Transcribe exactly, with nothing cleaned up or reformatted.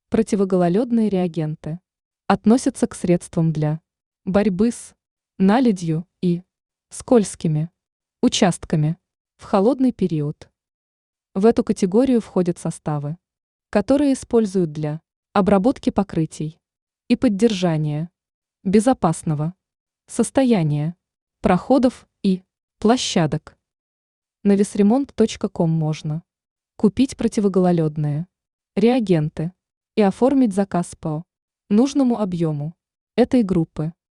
Противогололедные реагенты относятся к средствам для борьбы с наледью и скользкими участками в холодный период. В эту категорию входят составы, которые используют для обработки покрытий и поддержания безопасного состояния проходов и площадок. На весремонт точка ком можно купить противогололедные реагенты и оформить заказ по нужному объему этой группы.